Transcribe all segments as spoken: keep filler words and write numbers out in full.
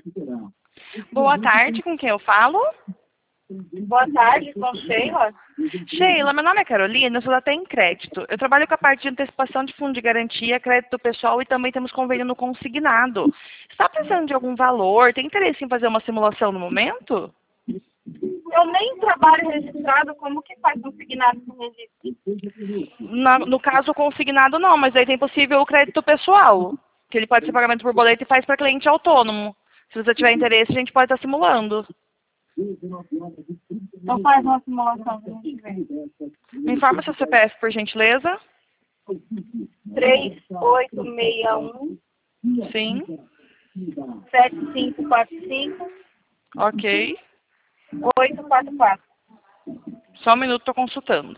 Boa tarde, com quem eu falo? Boa tarde, com Sheila. Sheila, meu nome é Carolina, eu sou da Tem Crédito. Eu trabalho com a parte de antecipação de fundo de garantia, crédito pessoal e também temos convênio no consignado. Está precisando de algum valor? Tem interesse em fazer uma simulação no momento? Eu nem trabalho registrado, como que faz consignado com registro? Na, no caso, o consignado não, mas aí tem possível o crédito pessoal, que ele pode ser pagamento por boleto e faz para cliente autônomo. Se você tiver interesse, a gente pode estar simulando. Então faz uma simulação que a gente vê. Me informa seu C P F, por gentileza. três oito seis um, Sim. sete cinco quatro cinco, Ok. oito quatro quatro. Só um minuto, estou consultando.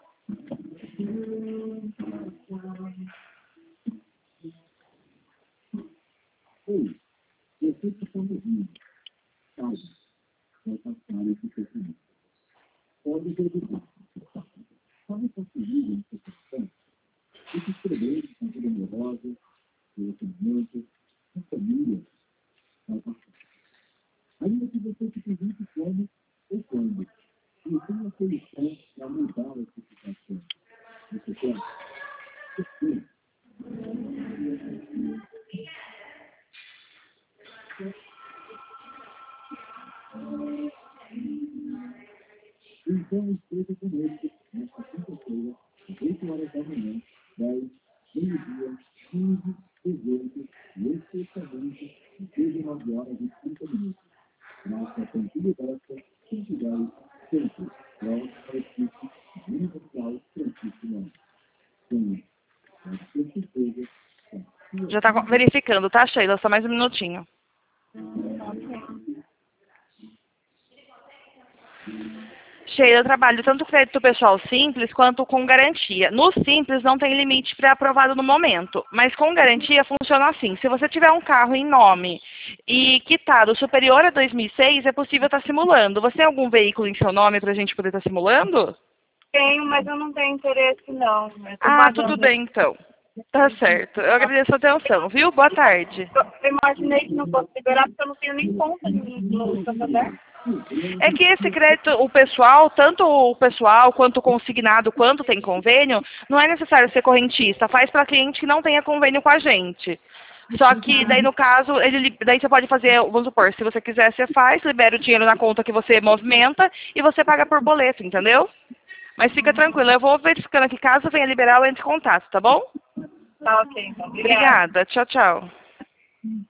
Já está verificando, tá, Sheila? Só mais um minutinho. Sheila, eu trabalho tanto crédito pessoal simples quanto com garantia. No simples não tem limite pré-aprovado no momento, mas com garantia funciona assim. Se você tiver um carro em nome e quitado superior a dois mil e seis, é possível estar simulando. Você tem algum veículo em seu nome para a gente poder estar simulando? Tenho, mas eu não tenho interesse não. Eu tô Ah, pagando. tudo bem então. Tá certo. Eu agradeço a atenção, viu? Boa tarde. Eu imaginei que não fosse liberar, porque eu não tenho nem conta no Santander. É que esse crédito, o pessoal, tanto o pessoal quanto o consignado, quanto tem convênio, não é necessário ser correntista. Faz para cliente que não tenha convênio com a gente. Só que daí no caso, ele, daí você pode fazer, vamos supor, se você quiser, você faz, libera o dinheiro na conta que você movimenta e você paga por boleto, entendeu? Mas fica tranquilo, eu vou verificando aqui, caso venha liberar, eu entro em contato, tá bom? Tá ok, então. Obrigada. Obrigada, tchau, tchau.